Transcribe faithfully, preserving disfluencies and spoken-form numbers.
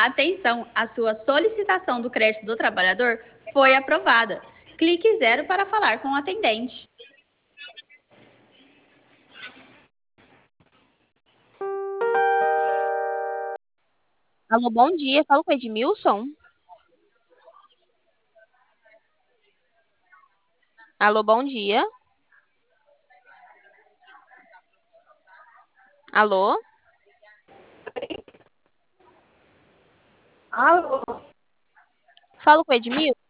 Atenção, a sua solicitação do crédito do trabalhador foi aprovada. Clique zero para falar com o atendente. Alô, bom dia. Falo com o Edmilson. Alô, bom dia. Alô? Alô, Falo com o Edmilson.